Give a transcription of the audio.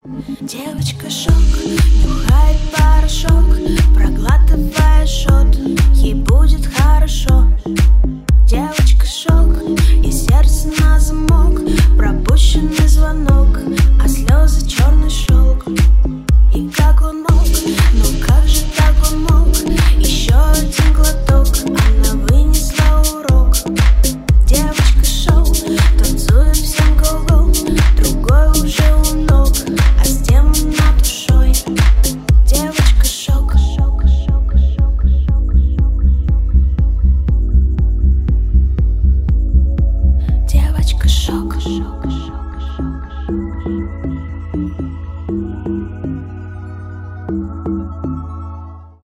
Девочка шок, нюхает порошок, проглатывая шот, ей будет хорошо. Девочка шок.